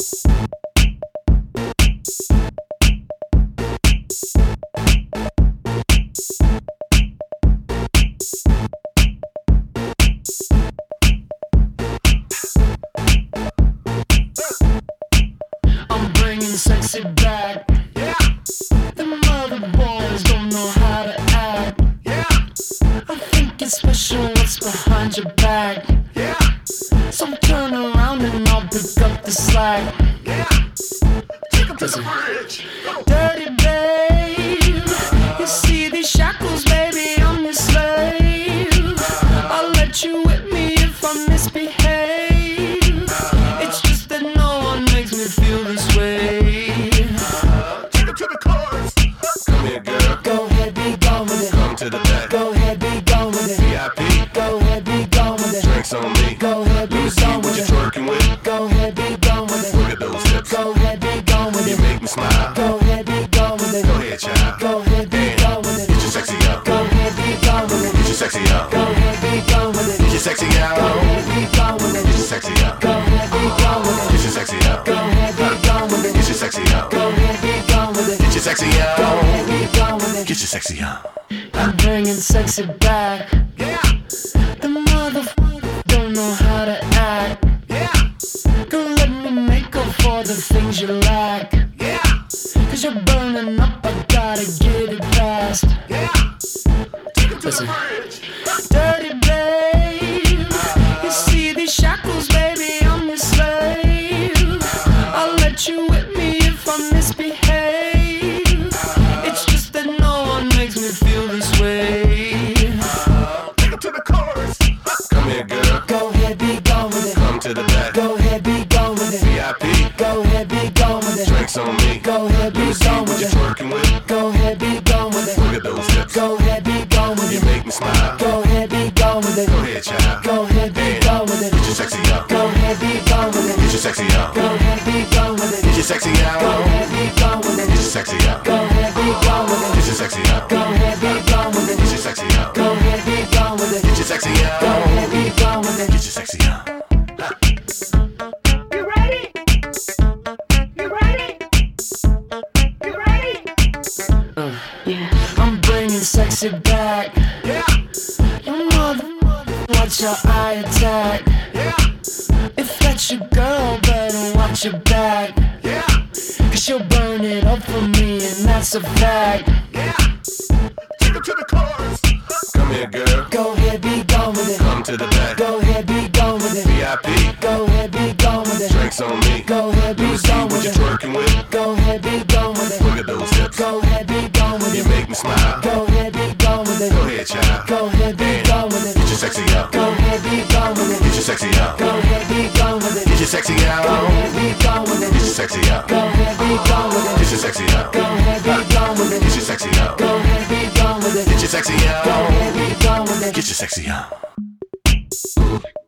I'm bringing sexy back. Yeah, The mother boys don't know how to act. yeah, I think it's special what's behind your back. yeah, So turn around and I'll pick up the slack. yeah. Take him to the Listen. bridge. Go. Dirty babe, you see these shackles, baby, I'm your slave. I'll let you whip me if I misbehave. It's just that no one makes me feel this way. Take him to the chorus. Come here, girl. Go ahead, be gone with it. Come to the back. Go ahead, be gone with it. VIP. Go ahead, be gone with it. Drinks on me. Go ahead, Let be me see gone what with you're it. twerking with. Go ahead, be gone with it. Look at those hips. Go ahead, be gone with You it. make me smile. Go ahead, be gone with it. Go ahead, child. Go ahead, be gone with it. Get your sexy up. Go ahead, be gone with it. Get your sexy up. Go ahead, be gone with it. Get your sexy out. Go ahead, be gone with it. Get your sexy up. Go ahead, be gone with it. Get your sexy up. Go ahead, be gone with it. Get your sexy up. Go ahead, be gone with it. Get your sexy Go up. ahead, be gone with it. Get your sexy up. I'm bringing sexy back. Yeah, The motherfucker don't know how to act. yeah, Girl, let me make up for the things you lack. yeah, Cause you're burning up, I gotta get it fast. yeah. Take him to Listen. the bridge. Dirty babe, you see these shackles, baby, I'm your slave. I'll let you whip me if I misbehave. It's just that no one makes me feel this way. Take him to the chorus. Come here, girl. Go ahead, be gone with it. Come to the back. Go ahead, be gone with it. VIP. Go ahead, be gone with it. Drinks on me. Go ahead, Let me be see gone what with you're it. twerking with. Go ahead, be gone with it. Look at those hips. Go ahead, be gone with You it. make me smile. Go ahead, be gone with it. Go ahead, child. Go ahead, be gone with it. Get your sexy up. Go ahead, be gone with it. Get your sexy up. Go ahead, be gone with it. Get your sexy Go out. ahead, be gone with Get it. your sexy up. Go ahead, be gone with Get it. your sexy up. Go ahead, be gone with it. Get your sexy up. Go ahead, be gone with it. Get your sexy Go out. ahead, be gone with it. Get your sexy up. You ready? You ready? You ready? I'm bringing sexy back. Yeah, Your mother, watch your eye attack. yeah, If that's your girl, better watch your back. yeah, Cause she'll burn it up for me, and that's a fact. yeah. Take him to the chorus. Come here, girl. Go ahead, be gone with it. Come to the back. Go ahead, be gone with it. VIP. Go ahead, be gone with it. Drinks on me. Go ahead, Let be me see gone what with you're it. twerking with. Go ahead, be gone with it. Look at those hips. Go ahead, be gone with You it. make me smile. Go ahead, be gone with it. Go ahead, child. Go ahead, be gone with it. Get your sexy up. Go ahead, be gone with Get it. your sexy up. Go ahead, be gone with it. Get your sexy Go out. ahead, be gone with Get your it. sexy up. Go ahead, be gone with Get it. your sexy up. Go ahead, be gone with Get it. your sexy up. Go ahead, be gone with it. Get your sexy Go out. ahead, be gone with it. Get your sexy up.